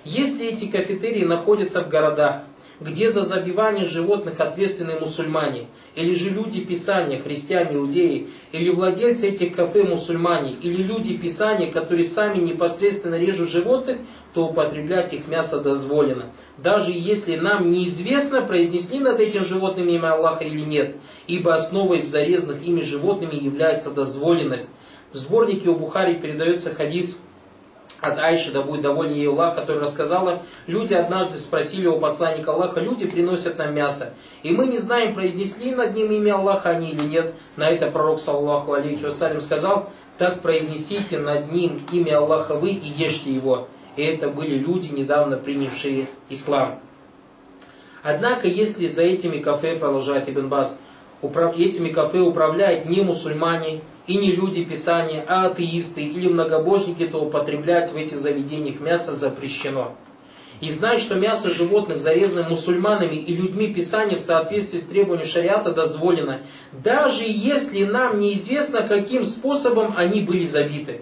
Если эти кафетерии находятся в городах, где за забивание животных ответственны мусульмане, или же люди Писания, христиане, иудеи, или владельцы этих кафе мусульмане, или люди Писания, которые сами непосредственно режут животных, то употреблять их мясо дозволено. Даже если нам неизвестно, произнесли над этим животным имя Аллаха или нет, ибо основой в зарезанных ими животными является дозволенность. В сборнике у Бухари передается хадис от Айши, да будет доволен ей Аллах, которая рассказала: люди однажды спросили у посланника Аллаха: люди приносят нам мясо, и мы не знаем, произнесли над ним имя Аллаха они или нет. На это пророк, саллаллаху алейхи вассалям, сказал: так произнесите над ним имя Аллаха вы и ешьте его. И это были люди, недавно принявшие ислам. Однако, если за этими кафе, продолжает Ибн Баз, этими кафе управляют не мусульмане и не люди Писания, а атеисты или многобожники, то употреблять в этих заведениях мясо запрещено. И знать, что мясо животных, зарезанных мусульманами и людьми Писания в соответствии с требованиями шариата, дозволено, даже если нам неизвестно, каким способом они были забиты.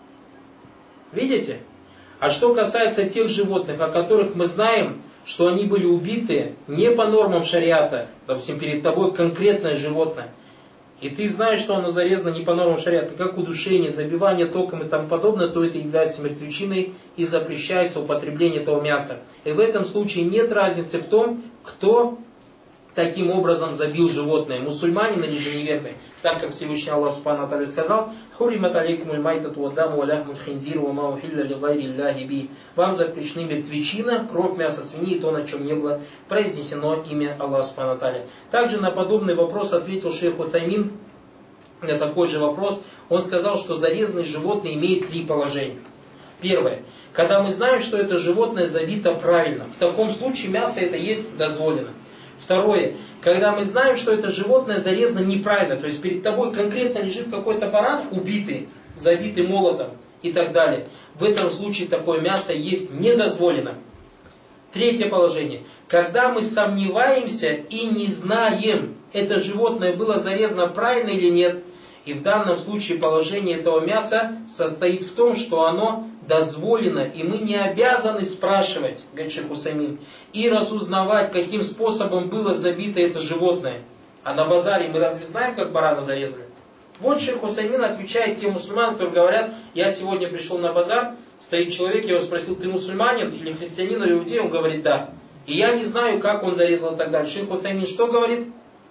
Видите? А что касается тех животных, о которых мы знаем, что они были убиты не по нормам шариата, допустим, перед тобой конкретное животное, и ты знаешь, что оно зарезано не по нормам шариата, как удушение, забивание током и тому подобное, то это является мертвечиной и запрещается употребление этого мяса. И в этом случае нет разницы в том, кто таким образом забил животное, мусульманин или же неверный. Так как Всевышний Аллах Субхану ва Тааля сказал: «Хуримат алейкумуль майтату ва даму ва ляхмуль хинзиру ва ма ухилля ли гайри Аллахи би». Вам запрещены мертвечина, кровь, мясо свиньи и то, на чем не было произнесено имя Аллаха Субхану ва Тааля. Также на подобный вопрос ответил шейх Утаймин, на такой же вопрос. Он сказал, что зарезанное животное имеет три положения. Первое. Когда мы знаем, что это животное забито правильно, в таком случае мясо это есть дозволено. Второе. Когда мы знаем, что это животное зарезано неправильно, то есть перед тобой конкретно лежит какой-то баран убитый, забитый молотом и так далее. В этом случае такое мясо есть недозволено. Третье положение. Когда мы сомневаемся и не знаем, это животное было зарезано правильно или нет, и в данном случае положение этого мяса состоит в том, что оно дозволено, и мы не обязаны спрашивать, говорит шейх Усаймин, и разузнавать, каким способом было забито это животное. А на базаре мы разве знаем, как барана зарезали? Вот шейх Усаймин отвечает тем мусульманам, которые говорят: я сегодня пришел на базар, стоит человек, я его спросил: ты мусульманин или христианин или иудей? Он говорит: да. И я не знаю, как он зарезал и так далее. Шейх Усаймин что говорит?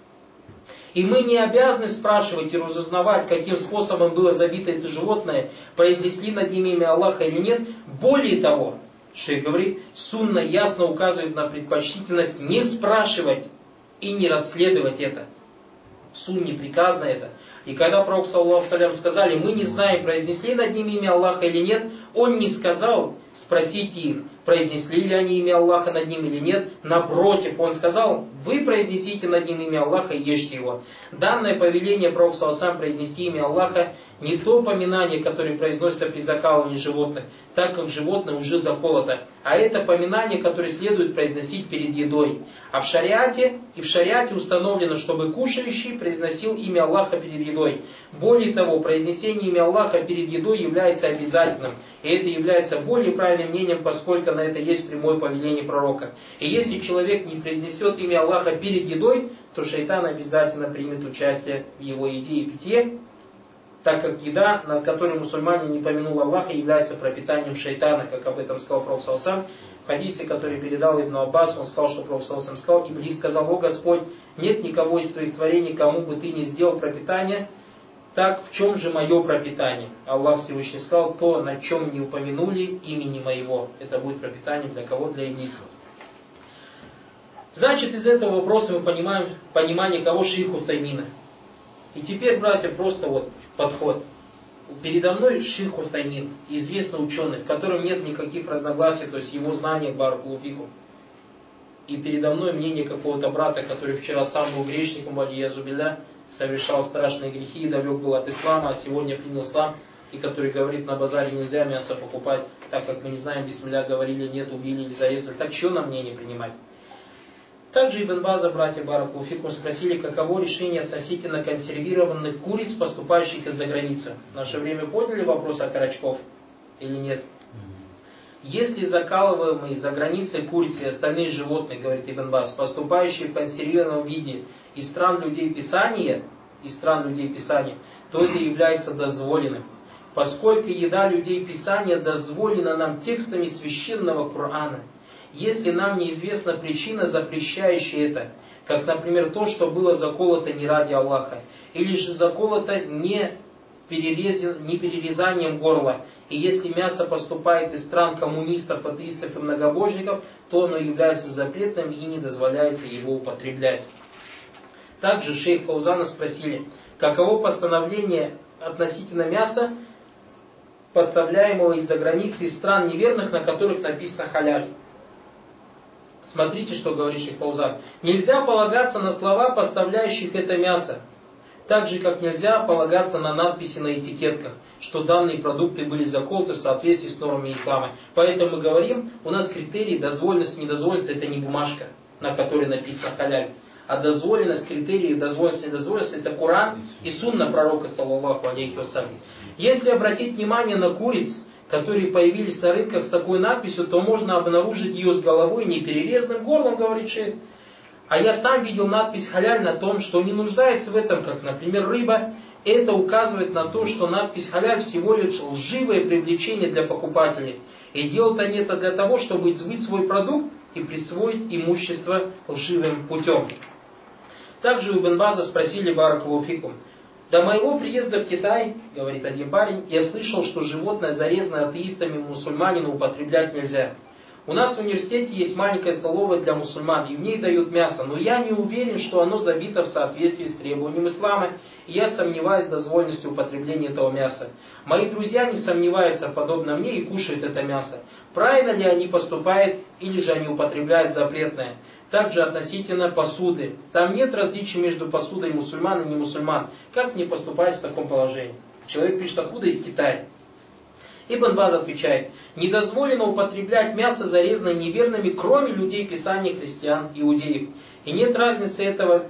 И мы не обязаны спрашивать и разузнавать, каким способом было забито это животное, произнесли над ним имя Аллаха или нет. Более того, шейх говорит, сунна ясно указывает на предпочтительность не спрашивать и не расследовать это. В сунне приказано это. И когда пророк, саллаллаху алейхи сказали: мы не знаем, произнесли над ним имя Аллаха или нет, он не сказал: спросите их, произнесли ли они имя Аллаха над ним или нет. Напротив, он сказал: вы произнесите над ним имя Аллаха и ешьте его. Данное повеление пророка саллаллаху произнести имя Аллаха не то поминание, которое произносится при закалывании животных, так как животное уже заколото, а это поминание, которое следует произносить перед едой. А в шариате установлено, чтобы кушающий произносил имя Аллаха перед едой. Более того, произнесение имя Аллаха перед едой является обязательным. И это является более правильным мнением, поскольку на это есть прямое повеление пророка. И если человек не произнесет имя Аллаха перед едой, то шайтан обязательно примет участие в его еде и питье, так как еда, над которой мусульманин не помянул Аллаха, является пропитанием шайтана, как об этом сказал пророк саллаллаху. В хадисе, который передал Ибн Аббас, он сказал, что пророк саллаллаху сказал: Иблис сказал: о Господь, нет никого из твоих творений, кому бы ты не сделал пропитание, так в чем же мое пропитание? Аллах Всевышний сказал: то, на чем не упомянули имени моего. Это будет пропитанием для кого? Для иблиса. Значит, из этого вопроса мы понимаем понимание кого? Шейха Утаймина. И теперь, братья, просто вот подход. Передо мной шейх Утаймин, известный ученый, в котором нет никаких разногласий, то есть его знания баракаллаху фикум. И передо мной мнение какого-то брата, который вчера сам был грешником, валиязу билля, совершал страшные грехи и далек был от ислама, а сегодня принял ислам, и который говорит: на базаре нельзя мясо покупать, так как мы не знаем, бисмилля говорили, нет, убили или зарезали. Так что нам мнение принимать? Также Ибн База, братья баракаллаху фикум, спросили, каково решение относительно консервированных куриц, поступающих из-за границы. В наше время подняли вопрос о карачков или нет? Если закалываемые за границей курицы и остальные животные, говорит Ибн Баз, поступающие в консервированном виде из стран людей Писания, то это является дозволенным. Поскольку еда людей Писания дозволена нам текстами священного Корана, если нам неизвестна причина, запрещающая это, как, например, то, что было заколото не ради Аллаха, или же заколото не перерезанием горла, и если мясо поступает из стран коммунистов, атеистов и многобожников, то оно является запретным и не дозволяется его употреблять. Также шейх Фаузана спросили, каково постановление относительно мяса, поставляемого из-за границы из стран неверных, на которых написано халяль. Смотрите, что говорит шейх Фаузан. Нельзя полагаться на слова, поставляющих это мясо, так же, как нельзя полагаться на надписи на этикетках, что данные продукты были заколоты в соответствии с нормами ислама. Поэтому мы говорим, у нас критерий дозволенности, недозволенности, это не бумажка, на которой написано халяль. А дозволенность, критерии дозволенности, недозволенности, это Коран и сунна пророка, саллаллаху алейхи вассалям. Если обратить внимание на куриц, которые появились на рынках с такой надписью, то можно обнаружить ее с головой неперерезанным горлом, говорит шейх. А я сам видел надпись халяль на том, что не нуждается в этом, как, например, рыба. Это указывает на то, что надпись халяль всего лишь лживое привлечение для покупателей. И делают они это для того, чтобы избыть свой продукт и присвоить имущество лживым путем. Также у Ибн База спросили баракаллаху фикум. До моего приезда в Китай, говорит один парень, я слышал, что животное, зарезанное атеистами мусульманину, употреблять нельзя. У нас в университете есть маленькая столовая для мусульман, и в ней дают мясо, но я не уверен, что оно забито в соответствии с требованием ислама, и я сомневаюсь в дозволенности употребления этого мяса. Мои друзья не сомневаются, подобно мне, и кушают это мясо. Правильно ли они поступают, или же они употребляют запретное? Также относительно посуды. Там нет различия между посудой мусульман и не мусульман. Как мне поступать в таком положении? Человек пишет, откуда из Китая? Ибн Баз отвечает, недозволено употреблять мясо, зарезанное неверными, кроме людей Писания, христиан, иудеев. И нет разницы,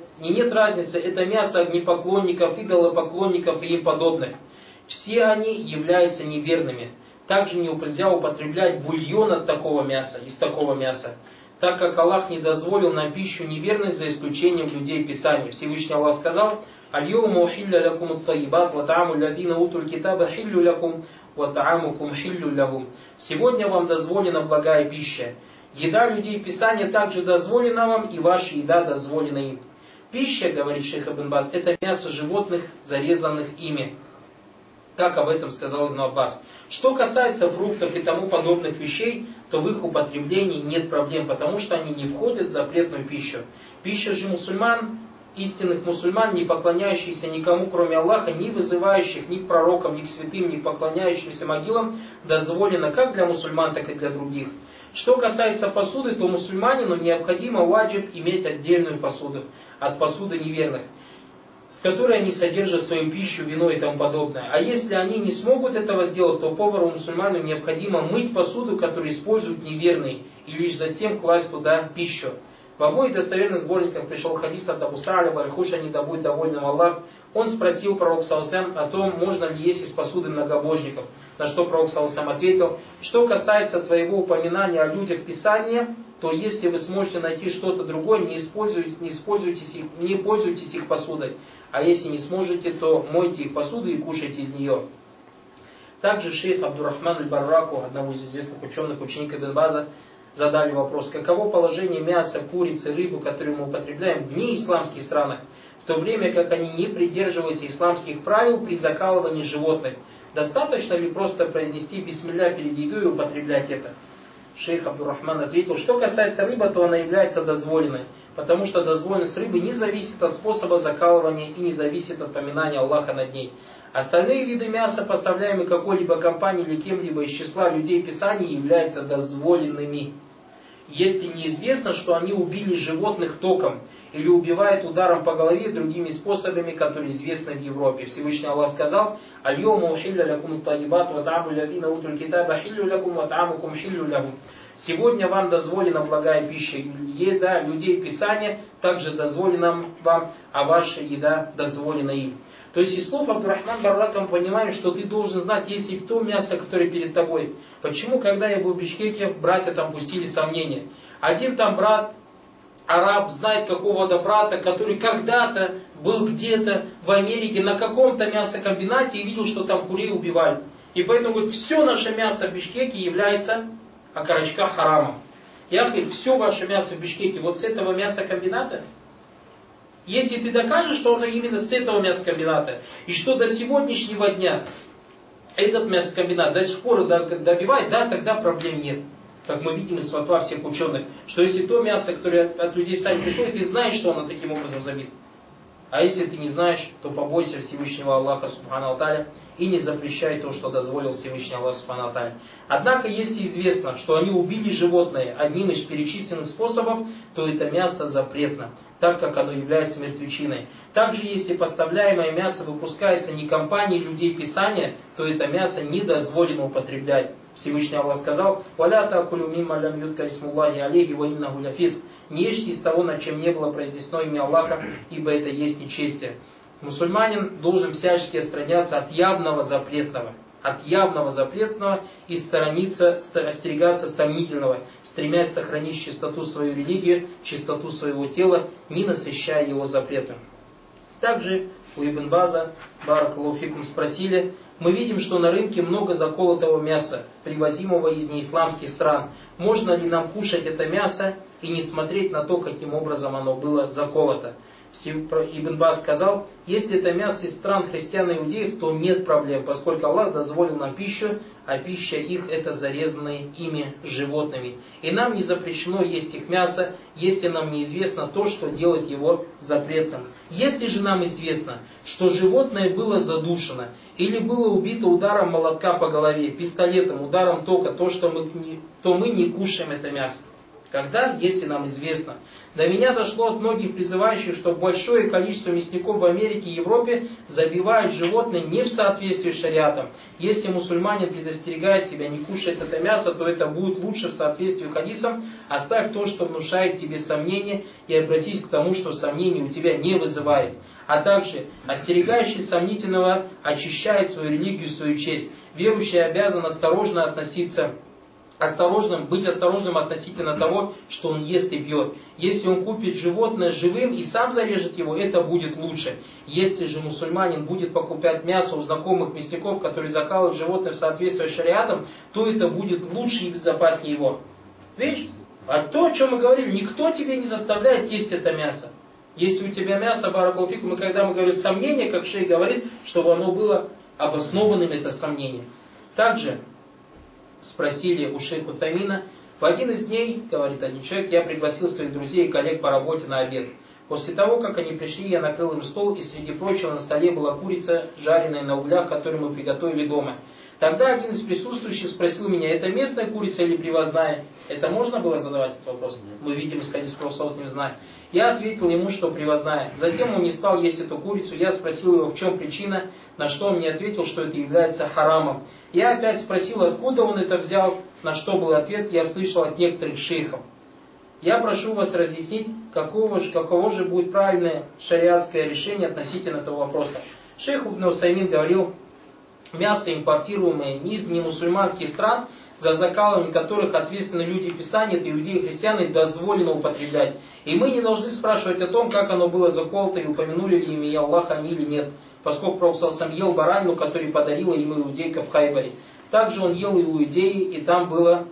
это мясо огнепоклонников, идолопоклонников и им подобных. Все они являются неверными. Также нельзя употреблять бульон от такого мяса, из такого мяса, так как Аллах не дозволил нам пищу неверных, за исключением людей Писания. Всевышний Аллах сказал, «Аль-йоума ухилля лякум ат-тайибат, ва та'аму лядина утуль китаба хиллю лякум, ва та'амукум хиллю лягум». Сегодня вам дозволена благая пища. Еда людей Писания также дозволена вам, и ваша еда дозволена им. Пища, говорит шейх Ибн Баз, это мясо животных, зарезанных ими. Как об этом сказал Ибн Аббас. Что касается фруктов и тому подобных вещей, то в их употреблении нет проблем, потому что они не входят в запретную пищу. Пища же мусульман, истинных мусульман, не поклоняющихся никому, кроме Аллаха, не вызывающих ни к пророкам, ни к святым, ни к поклоняющимся могилам, дозволена как для мусульман, так и для других. Что касается посуды, то мусульманину необходимо ваджиб иметь отдельную посуду от посуды неверных, в которой они содержат свою пищу, вино и тому подобное. А если они не смогут этого сделать, то повару-мусульману необходимо мыть посуду, которую используют неверные, и лишь затем класть туда пищу. В обоих достоверных сборниках пришел хадис от Абу Са'аля Аль-Хушани, да будет довольным Аллах. Он спросил пророка саллаллаху о том, можно ли есть из посуды многобожников. На что пророк саллаллаху ответил, что касается твоего упоминания о людях Писания, то если вы сможете найти что-то другое, не пользуйтесь их посудой. А если не сможете, то мойте их посуду и кушайте из нее. Также шейх Абдуррахман аль-Барраку, одному из известных ученых, ученика Ибн База, задали вопрос, каково положение мяса, курицы, рыбы, которые мы употребляем в неисламских странах, в то время как они не придерживаются исламских правил при закалывании животных. Достаточно ли просто произнести бисмилля перед едой и употреблять это? Шейх Абдуррахман ответил, что касается рыбы, то она является дозволенной, потому что дозволенность рыбы не зависит от способа закалывания и не зависит от поминания Аллаха над ней. Остальные виды мяса, поставляемые какой-либо компанией или кем-либо из числа людей Писания, являются дозволенными. Если неизвестно, что они убили животных током или убивают ударом по голове другими способами, которые известны в Европе. Всевышний Аллах сказал, «Аль-йома ухилля лякум ат-тайибат, ва та'аму лядина утуль китаба хиллю лякум, ва та'амукум хиллю лягум». Сегодня вам дозволена благая пища, еда людей Писания также дозволена вам, а ваша еда дозволена им. То есть из слов Абдурахман Баррака мы понимаем, что ты должен знать, есть и то мясо, которое перед тобой. Почему, когда я был в Бишкеке, братья там пустили сомнения. Один там брат, араб, знает какого-то брата, который когда-то был где-то в Америке на каком-то мясокомбинате и видел, что там курей убивали. И поэтому говорит, все наше мясо в Бишкеке является окорочка харамом. Я говорю, все ваше мясо в Бишкеке вот с этого мясокомбината? Если ты докажешь, что оно именно с этого мясокомбината, и что до сегодняшнего дня этот мясокомбинат до сих пор добивает, да, тогда проблем нет. Как мы видим из фатва всех ученых, что если то мясо, которое от людей сами пришло, и ты знаешь, что оно таким образом забито. А если ты не знаешь, то побойся Всевышнего Аллаха Субхану Тааля и не запрещай то, что дозволил Всевышний Аллах Субхану Тааля. Однако, если известно, что они убили животное одним из перечисленных способов, то это мясо запретно, так как оно является мертвечиной. Также, если поставляемое мясо выпускается не компанией людей Писания, то это мясо не дозволено употреблять. Всевышний Аллах сказал: «Валя таакулю мимма лям юдкар исмуллахи алейхи ва иннаху ля фиск». Не ешьте из того, над чем не было произнесено имя Аллаха, ибо это есть нечестие. Мусульманин должен всячески отстраняться от явного запретного и остерегаться сомнительного, стремясь сохранить чистоту свою религию, чистоту своего тела, не насыщая его запретом. Также у Ибн База, баракаллаху фикум, спросили: мы видим, что на рынке много заколотого мяса, привозимого из неисламских стран. Можно ли нам кушать это мясо и не смотреть на то, каким образом оно было заколото? Ибн Баз сказал: если это мясо из стран христиан и иудеев, то нет проблем, поскольку Аллах дозволил нам пищу, а пища их это зарезанные ими животными. И нам не запрещено есть их мясо, если нам неизвестно то, что делает его запретным. Если же нам известно, что животное было задушено или было убито ударом молотка по голове, пистолетом, ударом тока, то мы не кушаем это мясо. Когда? Если нам известно. До меня дошло от многих призывающих, что большое количество мясников в Америке и Европе забивают животное не в соответствии с шариатом. Если мусульманин предостерегает себя не кушать это мясо, то это будет лучше в соответствии с хадисом. Оставь то, что внушает тебе сомнения, и обратись к тому, что сомнений у тебя не вызывает. А также остерегающий сомнительного очищает свою религию, свою честь. Верующий обязан быть осторожным относительно того, что он ест и пьет. Если он купит животное живым и сам зарежет его, это будет лучше. Если же мусульманин будет покупать мясо у знакомых мясников, которые закалывают животное в соответствии с шариатом, то это будет лучше и безопаснее его. Видишь? А то, о чем мы говорили, никто тебе не заставляет есть это мясо. Если у тебя мясо, баракаллаху фикум, и когда мы говорим сомнение, как шейх говорит, чтобы оно было обоснованным, это сомнение. Также спросили у шейха Тамина: в один из дней, говорит один человек, я пригласил своих друзей и коллег по работе на обед. После того, как они пришли, я накрыл им стол, и среди прочего на столе была курица, жареная на углях, которую мы приготовили дома. Тогда один из присутствующих спросил меня: это местная курица или привозная? Это можно было задавать этот вопрос? Мы видим, исходя из профсоюза, не знаем. Я ответил ему, что привозная. Затем он не стал есть эту курицу. Я спросил его, в чем причина, на что он мне ответил, что это является харамом. Я опять спросил, откуда он это взял, на что был ответ, я слышал от некоторых шейхов. Я прошу вас разъяснить, каково же будет правильное шариатское решение относительно этого вопроса. Шейх Ибн Усаймин говорил: мясо, импортируемое из немусульманских стран, за закалыванием которых ответственны люди Писания, это иудеи и христиане, дозволено употреблять. И мы не должны спрашивать о том, как оно было заколото и упомянули ли имя Аллаха они или нет, поскольку Пророк сам ел баранину, которую подарила ему иудейка в Хайбаре. Также он ел и у Иудеи, и там было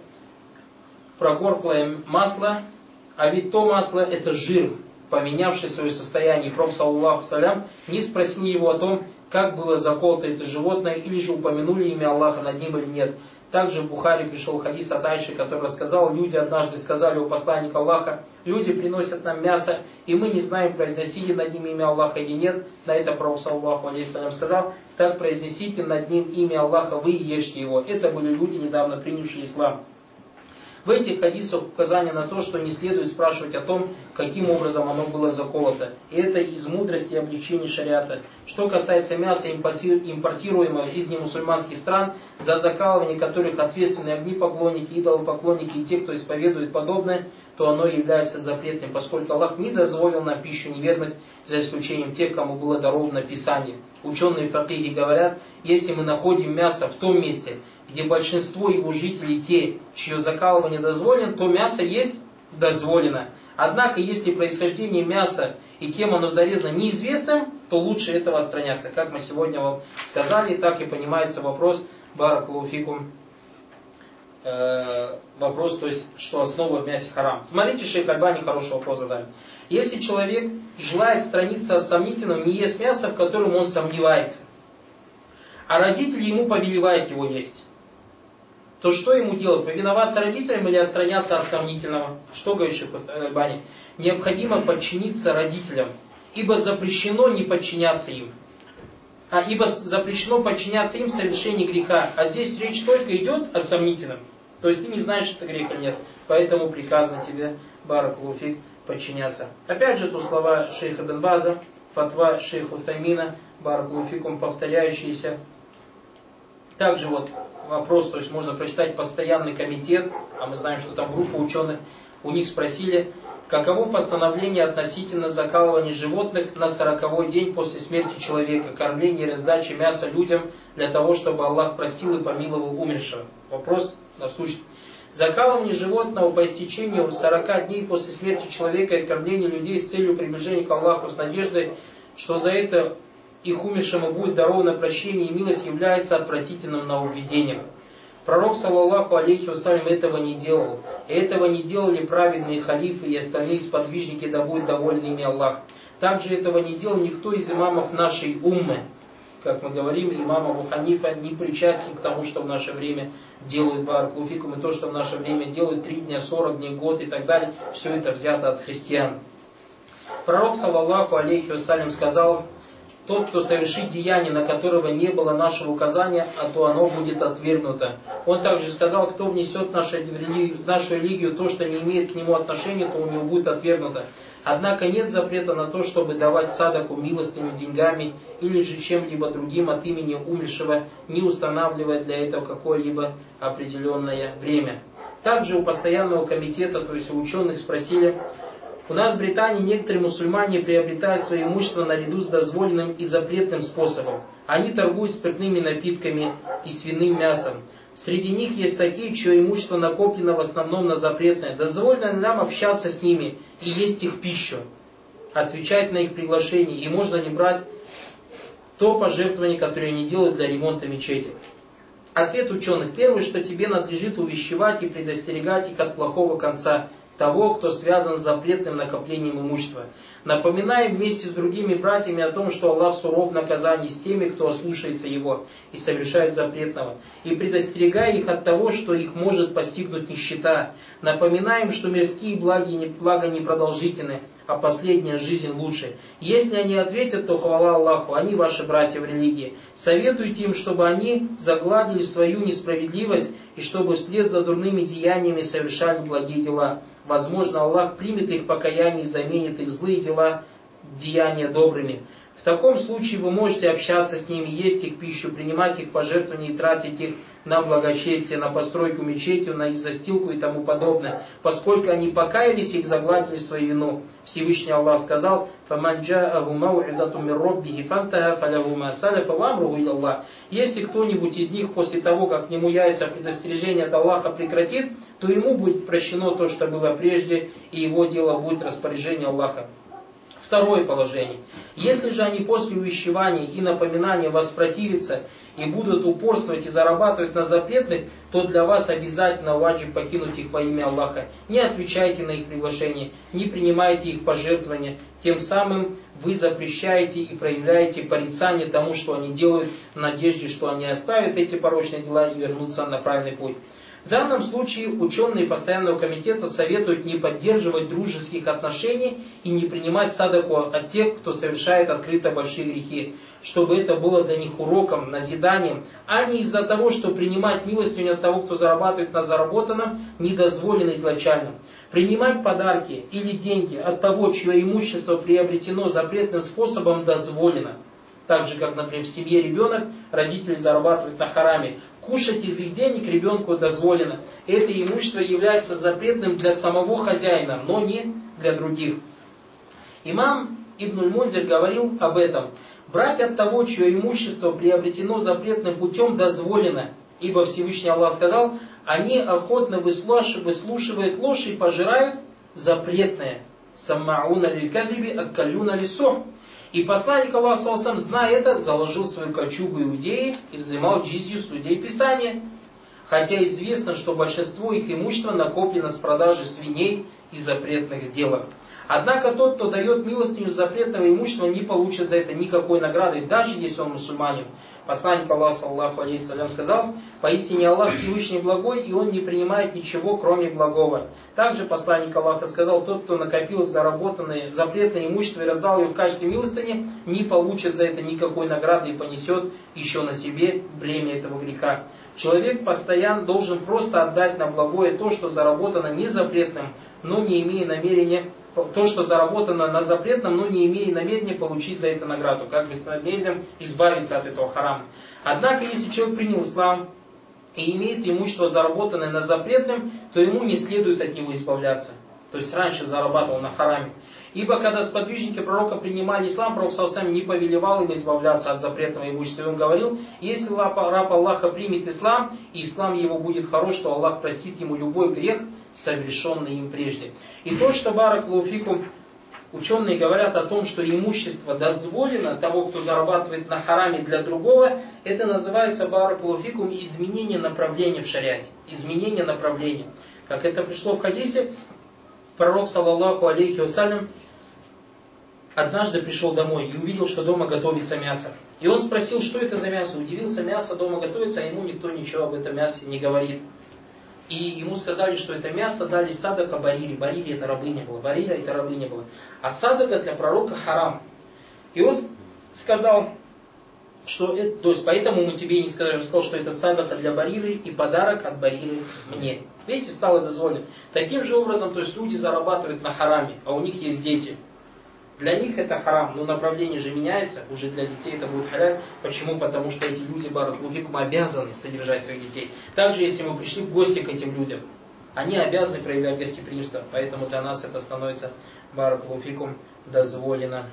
прогорклое масло, а ведь то масло это жир, поменявший свое состояние. Пророк саллаллаху салям не спросил его о том, как было заколото это животное, или же упомянули имя Аллаха над ним или нет. Также в Бухари пришел хадис от Айши, который рассказал: люди однажды сказали у посланника Аллаха: люди приносят нам мясо, и мы не знаем, произносили над ним имя Аллаха или нет. На это Пророк саллаллаху алейхи салям сказал: так произнесите над ним имя Аллаха, вы и ешьте его. Это были люди, недавно принявшие ислам. В этих хадисах указание на то, что не следует спрашивать о том, каким образом оно было заколото. И это из мудрости и облегчения шариата. Что касается мяса, импортируемого из немусульманских стран, за закалывание которых ответственны огнепоклонники, идолопоклонники и те, кто исповедует подобное, то оно является запретным, поскольку Аллах не дозволил на пищу неверных, за исключением тех, кому было даровано Писание. Ученые факиги говорят, если мы находим мясо в том месте, где большинство его жителей те, чье закалывание дозволено, то мясо есть дозволено. Однако, если происхождение мяса и кем оно зарезано неизвестным, то лучше этого отстраняться. Как мы сегодня вам сказали, так и понимается вопрос баракаллаху фикум. Вопрос, то есть, что основа в мясе харам. Смотрите, шейх Альбани хороший вопрос задали. Если человек желает отстраниться от сомнительного, не ест мясо, в котором он сомневается, а родители ему повелевают его есть, то что ему делать? Повиноваться родителям или отстраняться от сомнительного? Что говорит шейх Альбани? Необходимо подчиниться родителям, ибо запрещено не подчиняться им. Ибо запрещено подчиняться им в совершении греха. А здесь речь только идет о сомнительном. То есть ты не знаешь, что это грех или нет. Поэтому приказано тебе, баракаллаху фик, подчиняться. Опять же, тут слова шейха Бен База, фатва шейха Утаймина, баракаллаху фикум, повторяющиеся. Также вот вопрос, то есть можно прочитать постоянный комитет, а мы знаем, что там группа ученых, у них спросили, каково постановление относительно закалывания животных на 40-й день после смерти человека, кормления и раздачи мяса людям для того, чтобы Аллах простил и помиловал умершего. Вопрос насущный. Закалывание животного по истечению 40 дней после смерти человека и кормление людей с целью приближения к Аллаху с надеждой, что за это их умершему будет даровано прощение и милость, является отвратительным нововведением. Пророк, саллаллаху алейхи вассалям, этого не делал. И этого не делали праведные халифы и остальные сподвижники, да будет доволен ими Аллах. Также этого не делал никто из имамов нашей уммы. Как мы говорим, имам Абу Ханифа не причастен к тому, что в наше время делают баракаллаху фикум, и то, что в наше время делают 3 дня, 40 дней, год и так далее, все это взято от христиан. Пророк, саллаллаху алейхи вассалям, сказал: тот, кто совершит деяние, на которого не было нашего указания, а то оно будет отвергнуто. Он также сказал: кто внесет в нашу религию то, что не имеет к нему отношения, то у него будет отвергнуто. Однако нет запрета на то, чтобы давать садаку, милостыню, деньгами или же чем-либо другим от имени умершего, не устанавливая для этого какое-либо определенное время. Также у постоянного комитета, то есть у ученых, спросили: у нас в Британии некоторые мусульмане приобретают свое имущество наряду с дозволенным и запретным способом. Они торгуют спиртными напитками и свиным мясом. Среди них есть такие, чье имущество накоплено в основном на запретное. Дозволено ли нам общаться с ними и есть их пищу, отвечать на их приглашение, и можно ли брать то пожертвование, которое они делают для ремонта мечети? Ответ ученых: первое, что тебе надлежит увещевать и предостерегать их от плохого конца того, кто связан с запретным накоплением имущества. Напоминаем вместе с другими братьями о том, что Аллах суров в наказании с теми, кто ослушается Его и совершает запретного. И предостерегая их от того, что их может постигнуть нищета. Напоминаем, что мирские блага непродолжительны, а последняя жизнь лучше. Если они ответят, то хвала Аллаху, они ваши братья в религии. Советуйте им, чтобы они загладили свою несправедливость и чтобы вслед за дурными деяниями совершали благие дела. Возможно, Аллах примет их покаяние и заменит их злые дела, деяния добрыми. В таком случае вы можете общаться с ними, есть их пищу, принимать их пожертвования и тратить их на благочестие, на постройку мечети, на их застилку и тому подобное, поскольку они покаялись и загладили свою вину. Всевышний Аллах сказал: «Фаман джааху мау'идату мир роббихи фантаха фалаху ма салафа ва амруху иля Аллах». Если кто-нибудь из них после того, как к нему явится предостережение от Аллаха, прекратит, то ему будет прощено то, что было прежде, и его дело будет распоряжение Аллаха. Второе положение. Если же они после увещеваний и напоминания воспротивятся и будут упорствовать и зарабатывать на запретных, то для вас обязательно ваджиб покинуть их во имя Аллаха. Не отвечайте на их приглашение, не принимайте их пожертвования. Тем самым вы запрещаете и проявляете порицание тому, что они делают, в надежде, что они оставят эти порочные дела и вернутся на правильный путь. В данном случае ученые постоянного комитета советуют не поддерживать дружеских отношений и не принимать садаку от тех, кто совершает открыто большие грехи, чтобы это было для них уроком, назиданием, а не из-за того, что принимать милостыню от того, кто зарабатывает на заработанном, недозволено изначально. Принимать подарки или деньги от того, чье имущество приобретено запретным способом, дозволено. Так же, как, например, в семье ребенок, родители зарабатывают на хараме. Кушать из их денег ребенку дозволено. Это имущество является запретным для самого хозяина, но не для других. Имам Ибн Мунзир говорил об этом. Брать от того, чье имущество приобретено запретным путем, дозволено. Ибо Всевышний Аллах сказал, они охотно выслушивают ложь и пожирают запретное. Саммауна лиль-кадриби аккалюна лиссух. И посланник Аллаха, зная это, заложил свою кольчугу иудеи и взимал джизью с людей Писания. Хотя известно, что большинство их имущества накоплено с продажи свиней и запретных сделок. Однако тот, кто дает милостыню запретного имущества, не получит за это никакой награды, даже если он мусульманин. Посланник Аллаха, саллаллаху алейхи сказал, поистине Аллах Всевышний благой, и Он не принимает ничего, кроме благого. Также посланник Аллаха сказал, тот, кто накопил заработанное запретное имущество и раздал его в качестве милостыни, не получит за это никакой награды и понесет еще на себе бремя этого греха. Человек постоянно должен просто отдать на благое то, что заработано не запретным, но не имея намерения, то, что заработано на запретном, но не имея намерения получить за это награду, как бы с намерением избавиться от этого харама. Однако, если человек принял ислам и имеет имущество, заработанное на запретном, то ему не следует от него избавляться. То есть раньше зарабатывал на хараме. Ибо когда сподвижники пророка принимали ислам, пророк сам не повелевал им избавляться от запретного имущества. И он говорил, если раб Аллаха примет ислам, и ислам его будет хорош, то Аллах простит ему любой грех, совершенный им прежде. И то, что баракаллаху фикум, ученые говорят о том, что имущество дозволено того, кто зарабатывает на хараме для другого, это называется баракаллаху фикум изменение направления в шариате. Изменение направления. Как это пришло в хадисе, пророк, саллаллаху алейхи вассалям, однажды пришел домой и увидел, что дома готовится мясо. И он спросил, что это за мясо. Удивился, мясо дома готовится, а ему никто ничего об этом мясе не говорит. И ему сказали, что это мясо дали садака Барире. Барире это рабыня была. Барира это рабыня была. А садака для пророка харам. И он сказал, что это, то есть поэтому мы тебе и не сказали. Он сказал, что это садака для Бариры и подарок от Бариры мне. Видите, стало дозволено. Таким же образом, то есть люди зарабатывают на хараме, а у них есть дети. Для них это харам, но направление же меняется, уже для детей это будет халяль. Почему? Потому что эти люди, баракаллаху фикум, обязаны содержать своих детей. Также, если мы пришли в гости к этим людям, они обязаны проявлять гостеприимство, поэтому для нас это становится, баракаллаху фикум, дозволено.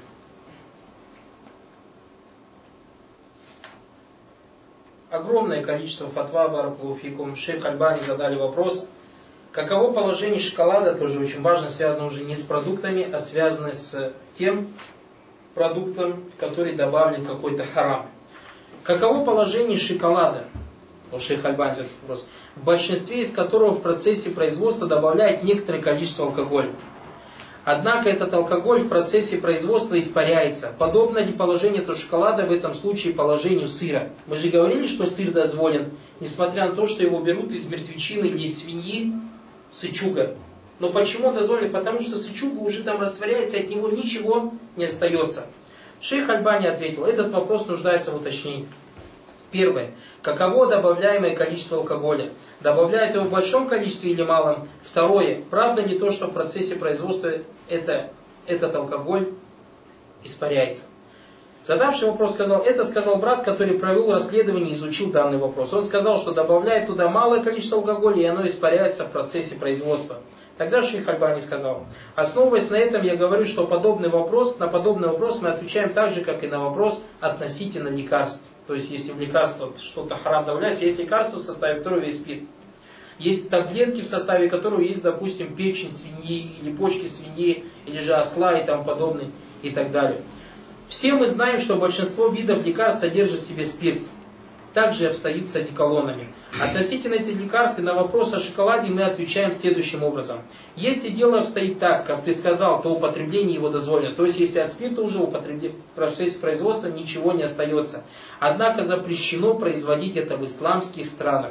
Огромное количество фатва, баракаллаху фикум. Шейх Альбани задали вопрос, каково положение шоколада, тоже очень важно, связано уже не с продуктами, а связано с тем продуктом, в который добавлен какой-то харам. Каково положение шоколада? У Шейх Альбани задает вопрос. В большинстве из которого в процессе производства добавляют некоторое количество алкоголя. Однако этот алкоголь в процессе производства испаряется. Подобно ли положение шоколада в этом случае положению сыра? Мы же говорили, что сыр дозволен, несмотря на то, что его берут из мертвечины или из свиньи, сычуга. Но почему дозволили? Потому что сычуга уже там растворяется, от него ничего не остается. Шейх Альбани ответил, этот вопрос нуждается в уточнении. Первое. Каково добавляемое количество алкоголя? Добавляют его в большом количестве или малом? Второе. Правда ли то, что в процессе производства этот алкоголь испаряется? Задавший вопрос сказал, это сказал брат, который провел расследование и изучил данный вопрос. Он сказал, что добавляет туда малое количество алкоголя, и оно испаряется в процессе производства. Тогда Шейх Альбани сказал, основываясь на этом, я говорю, что на подобный вопрос мы отвечаем так же, как и на вопрос относительно лекарств. То есть, если в лекарство что-то харам добавляется, есть лекарство, в составе которого есть спирт. Есть таблетки, в составе которого есть, допустим, печень свиньи, или почки свиньи, или же осла и тому подобное, и так далее. Все мы знаем, что большинство видов лекарств содержит в себе спирт. Также обстоит с одеколонами. Относительно этих лекарств и на вопрос о шоколаде мы отвечаем следующим образом. Если дело обстоит так, как ты сказал, то употребление его дозволено. То есть, если от спирта уже в процессе производства ничего не остается. Однако запрещено производить это в исламских странах.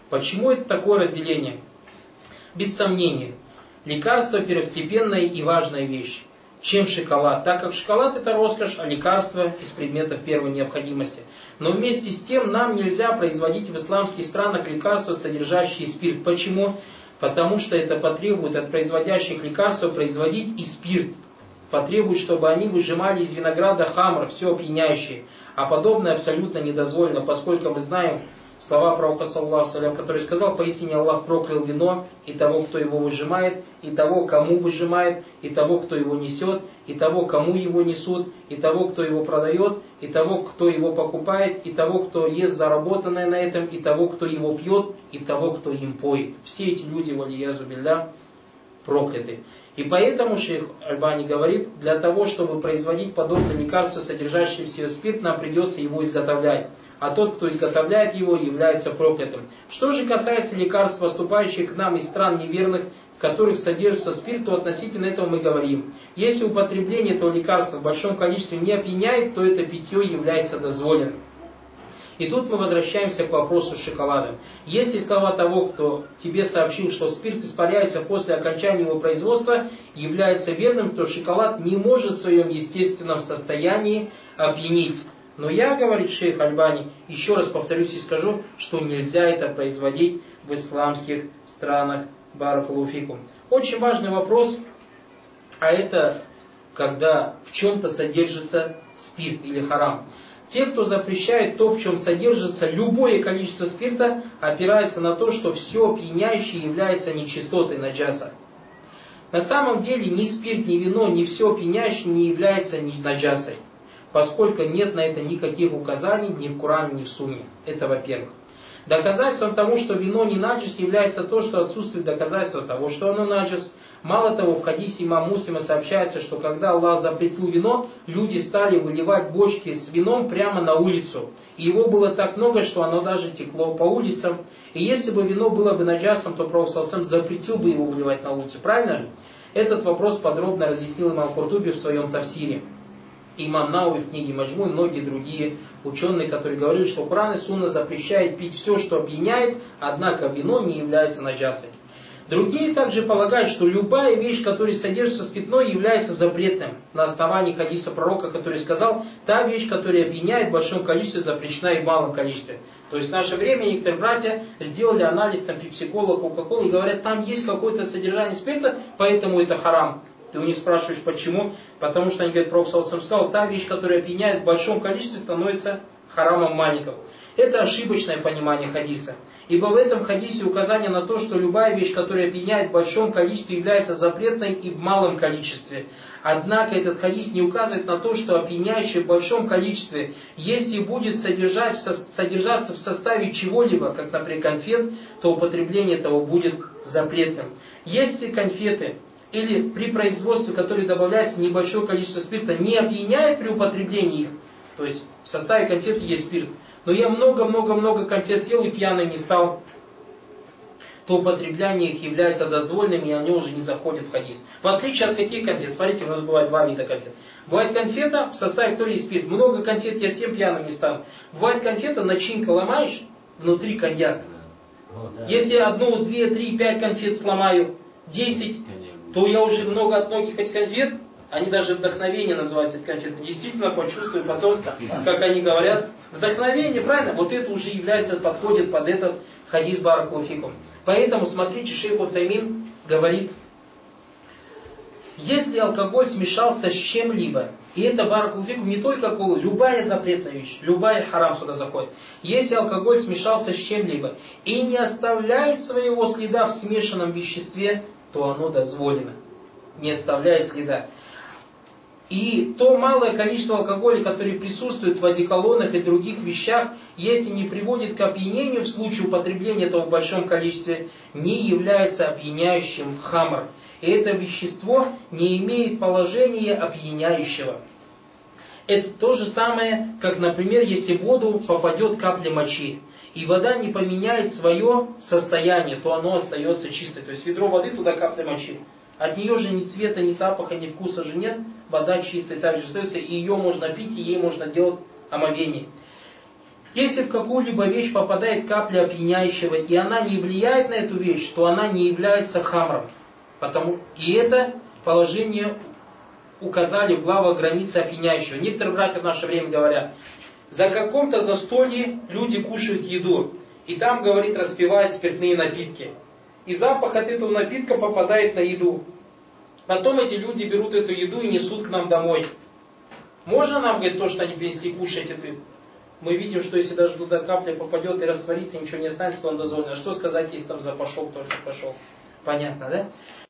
Почему это такое разделение? Без сомнения, лекарство первостепенная и важная вещь, чем шоколад, так как шоколад это роскошь, а лекарство из предметов первой необходимости. Но вместе с тем нам нельзя производить в исламских странах лекарства, содержащие спирт. Почему? Потому что это потребует от производящих лекарства производить и спирт. Потребует, чтобы они выжимали из винограда хамр, все опьяняющее. А подобное абсолютно недозволено, поскольку мы знаем слова пророка, саллаллаху алейхи, который сказал: поистине Аллах проклял вино, и того, кто его выжимает, и того, кому выжимает, и того, кто его несет, и того, кому его несут, и того, кто его продает, и того, кто его покупает, и того, кто ест заработанное на этом, и того, кто его пьет, и того, кто им поет. Все эти люди, валиязу билля, прокляты. И поэтому шейх Альбани говорит, для того, чтобы производить подобное лекарство, содержащее в себе спирт, нам придется его изготовлять. А тот, кто изготовляет его, является проклятым. Что же касается лекарств, поступающих к нам из стран неверных, в которых содержится спирт, то относительно этого мы говорим. Если употребление этого лекарства в большом количестве не опьяняет, то это питье является дозволенным. И тут мы возвращаемся к вопросу с шоколадом. Если слова того, кто тебе сообщил, что спирт испаряется после окончания его производства, является верным, то шоколад не может в своем естественном состоянии опьянить. Но я, говорит шейх Альбани, еще раз повторюсь и скажу, что нельзя это производить в исламских странах. Баракаллаху фикум. Очень важный вопрос, а это когда в чем-то содержится спирт или харам. Те, кто запрещает то, в чем содержится любое количество спирта, опирается на то, что все опьяняющее является нечистотой наджаса. На самом деле ни спирт, ни вино, ни все опьяняющее не является наджасой, поскольку нет на это никаких указаний ни в Коране, ни в Сунне. Это во-первых. Доказательством тому, что вино не наджис, является то, что отсутствует доказательства того, что оно наджис. Мало того, в хадисе имама Муслима сообщается, что когда Аллах запретил вино, люди стали выливать бочки с вином прямо на улицу. И его было так много, что оно даже текло по улицам. И если бы вино было бы наджасом, то пророк саллаллаху алейхи запретил бы его выливать на улицу. Правильно же? Этот вопрос подробно разъяснил имам Куртуби в своем тафсире. Имам Науи в книге Маджму и многие другие ученые, которые говорили, что Коран и Сунна запрещает пить все, что опьяняет, однако вино не является наджасой. Другие также полагают, что любая вещь, которая содержится в спиртной, является запретным. На основании хадиса пророка, который сказал, та вещь, которая опьяняет в большом количестве, запрещена и в малом количестве. То есть в наше время некоторые братья сделали анализ там пепси-кола, кока-кола и говорят, там есть какое-то содержание спирта, поэтому это харам. Ты у них спрашиваешь, почему? Потому что они говорят, пророк саллаллаху алейхи ва саллям сказал, та вещь, которая опьяняет в большом количестве, становится харамом маленьким. Это ошибочное понимание хадиса. Ибо в этом хадисе указание на то, что любая вещь, которая опьяняет в большом количестве, является запретной и в малом количестве. Однако этот хадис не указывает на то, что опьяняющее в большом количестве, если будет содержаться в составе чего-либо, как, например, конфет, то употребление этого будет запретным. Если конфеты или при производстве, которое добавляется небольшое количество спирта, не опьяняет при употреблении их, то есть в составе конфеты есть спирт, но я много-много-много конфет съел и пьяный не стал, то употребление их является дозволенным, и они уже не заходят в хадис. В отличие от каких конфет? Смотрите, у нас бывает два вида конфет. Бывает конфета, в составе которой есть спирт. Много конфет я съем, пьяным не стану. Бывает конфета, начинка ломаешь, внутри коньяк. Если одну, две, три, пять конфет сломаю, 10, то я уже много от многих этих конфет, они даже вдохновение называются, эти конфеты, действительно почувствую потом, как они говорят, вдохновение, правильно? Вот это уже является, подходит под этот хадис баракаллаху фикум. Поэтому, смотрите, шейх Утаймин говорит, если алкоголь смешался с чем-либо, и это баракаллаху фикум не только кола, любая запретная вещь, любая харам сюда заходит. Если алкоголь смешался с чем-либо и не оставляет своего следа в смешанном веществе, то оно дозволено. Не оставляет следа. И то малое количество алкоголя, которое присутствует в одеколонах и других вещах, если не приводит к опьянению в случае употребления этого в большом количестве, не является опьяняющим хамр. И это вещество не имеет положения опьяняющего. Это то же самое, как, например, если в воду попадет капля мочи, и вода не поменяет свое состояние, то оно остается чистой. То есть ведро воды, туда капля мочи. От нее же ни цвета, ни запаха, ни вкуса же нет. Вода чистая также остается, и ее можно пить, и ей можно делать омовение. Если в какую-либо вещь попадает капля опьяняющего, и она не влияет на эту вещь, то она не является хамром. И это положение указали в главах границы опьяняющего. Некоторые братья в наше время говорят, за каком-то застолье люди кушают еду, и там, говорит, распивают спиртные напитки. И запах от этого напитка попадает на еду. Потом эти люди берут эту еду и несут к нам домой. Можно нам, говорит, то, что они принесли, кушать это? Мы видим, что если даже туда капля попадет и растворится, ничего не останется, то он дозволен. А что сказать, если там запашок тоже пошел? Понятно, да?